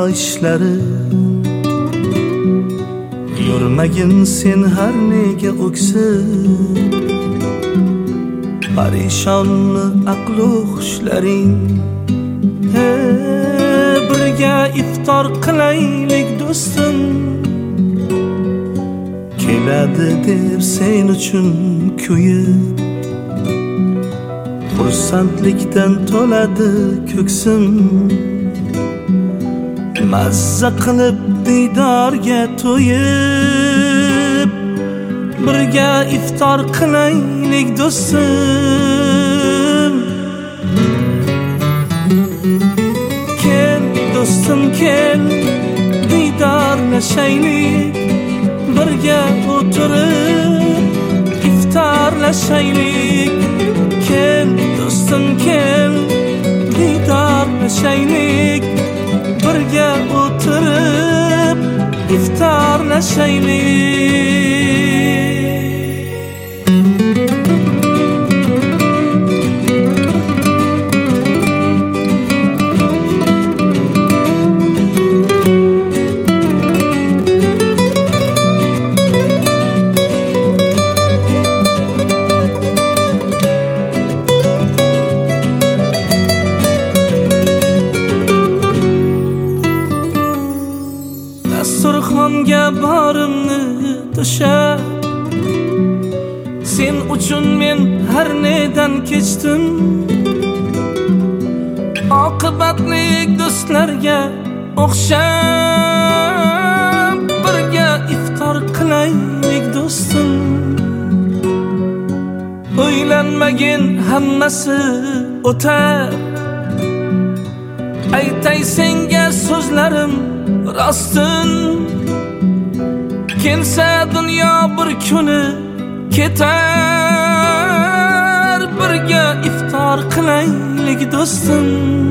ishlari yurmagin sen har nega o'ksib parishonni aqlu xushlaring birga iftor qilaylik do'stim keladi deb sen uchun kuyib xursandlikdan to'ladi ko'ksim mazza qilib diydorga to'yib birga iftor qilaylik do'stim kel do'stim kel diydorlashaylik birga o'tirib iftorlashaylik kel do'stim kel diydorlashaylik birga o'tirib iftorlashaylik dasturxonga borimni to'shab sen uchun men har nedan kechdim oqibatlik do'stlarga o'xshab birga iftor qilaylik do'stim o'ylanmagin hammasi o'tar aytay senga so'zlarim rostin kelsa dunyo bir kuni ketar birga iftor qilaylik do'stim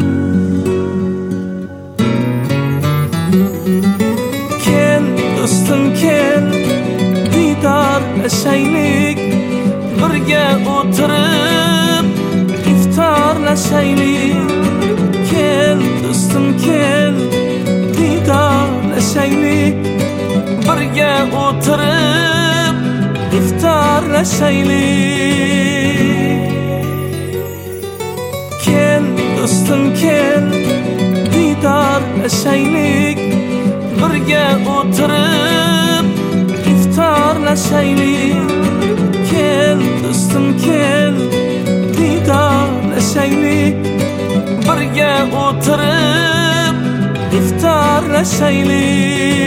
kel do'stim kel diydorlashaylik birga o'tirib iftorlashaylik kel do'stim kel diydorlashaylik birga o'tirib iftorlashaylik kel do'stim kel diydorlashaylik birga o'tirib iftorlashaylik kel do'stim kel diydorlashaylik birga o'tirib iftorlashaylik